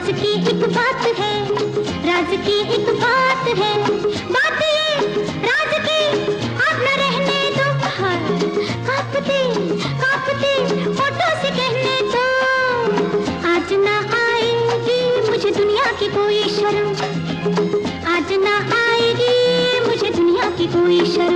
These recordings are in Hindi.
राज की एक बात है, राज की एक बात है, बात ये राज की आप न रहने दो बाहर, कांपते कांपते होठों से कहने दो, आज ना आएगी मुझे दुनिया की कोई शर्म, आज ना आएगी मुझे दुनिया की कोई शर्म।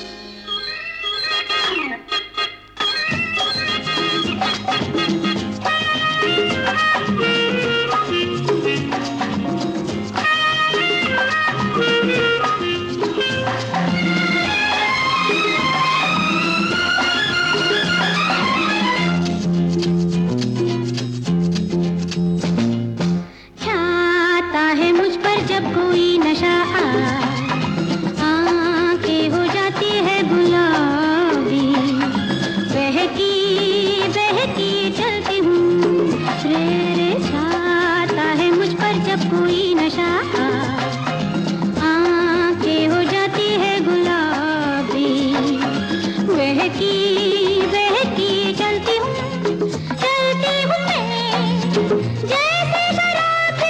जब कोई नशा आंखें हो जाती है गुलाबी, बहकी बहकी चलती हूँ रे रे, छाता है मुझ पर जब कोई नशा, आंखें हो जाती है गुलाबी, बहकी बहकी चलती हूँ मैं जैसे शराबी,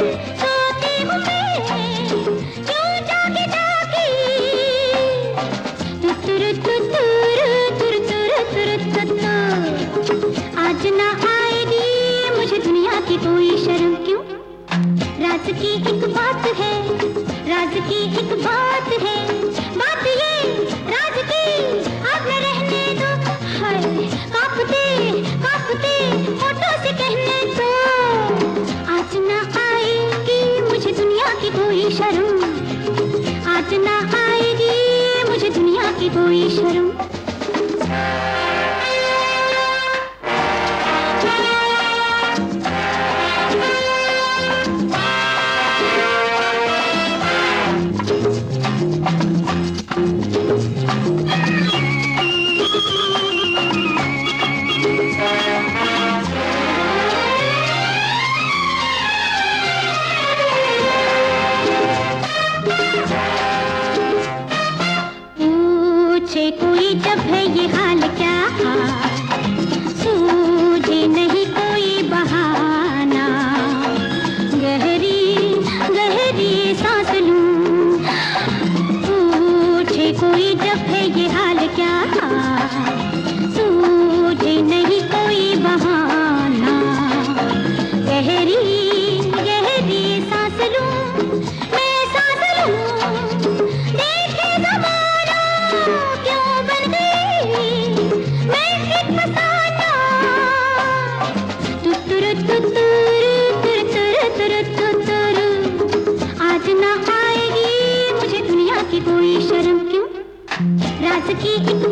आज ना आएगी मुझे दुनिया की कोई शर्म। क्यों? राज की एक बात है, राज की एक बात है, बात ये राज की आप न रहने दो, हाय कांपते कांपते होठों से कहने दो, आज ना आएगी मुझे दुनिया की कोई शर्म, आज ना आएगी मुझे दुनिया की कोई शर्म। पूछे कोई जब है ये हाल क्या, सूझे नहीं कोई बहाना, गहरी गहरी सांस लूं, पूछे कोई जब है ये हाल क्या, सूझे नहीं कोई बहाना, गहरी गहरी सांस लूं, मैं सांस लूं, देखे ज़माना क्यों बन गई मैं एक फसाना, तुतुरु तुतुरु तुतुरु तुतुरु तुतुरु, आज ना आएगी मुझे दुनिया की कोई शर्म। क्यों? राज की एक